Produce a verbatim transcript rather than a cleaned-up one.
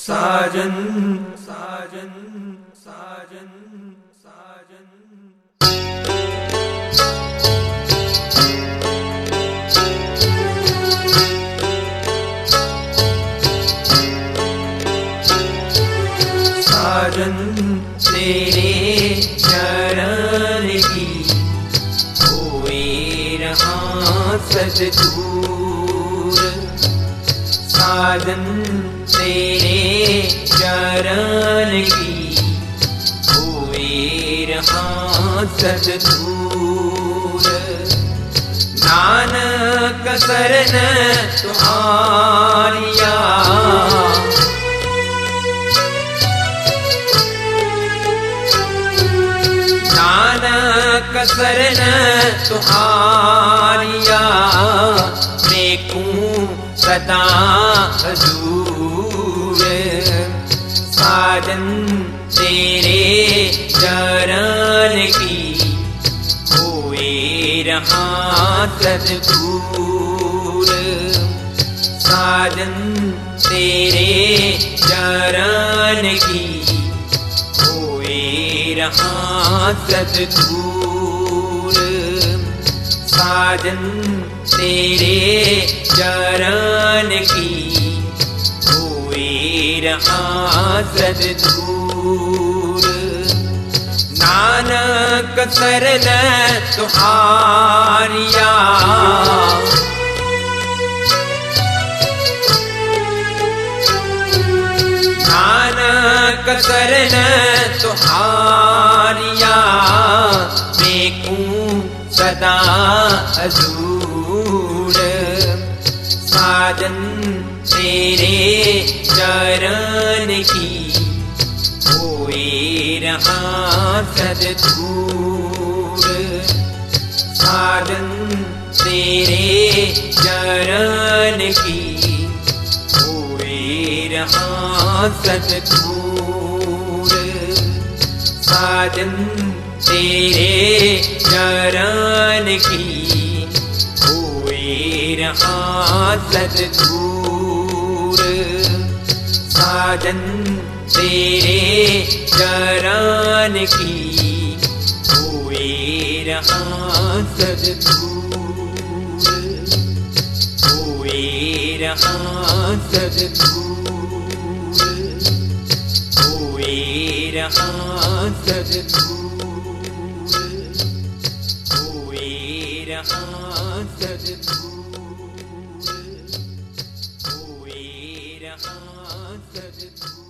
साजन साजन साजन साजन साजन तेरे चरण की होए रहा सज दूर। साजन तेरे चरण की होए रहा सज दूर। नानक शरण तुम्हारिया नानक शरण तुम्हारिया देखूं सदा हजूर। साजन तेरे चरण की होए रहा सज दूर। साजन तेरे चरण की होए रहा सज दूर। साजन तेरे चरण की होए रहा सज दूर। नानक शरण तुम्हारिया नानक शरण तुम्हारिया देखूं सदा हजूर। साजन तेरे चरण की होए रहा सज दूर। साजन तेरे चरण की होए रहा सज दूर। साजन तेरे चरण की होए रहा सज दूर। साजन तेरे चरण की होए रहा सज दूर। होए रहा सज दूर। होए रहा सज दूर। होए रहा सज दूर। होए रहा सज दूर।